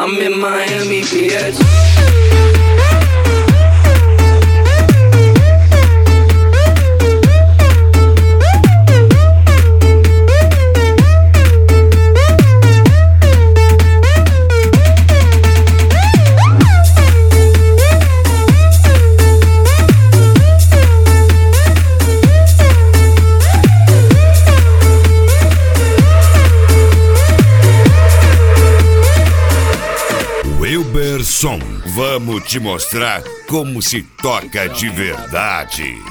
I'm in Miami, bitch. Wilberson, vamos te mostrar como se toca de verdade.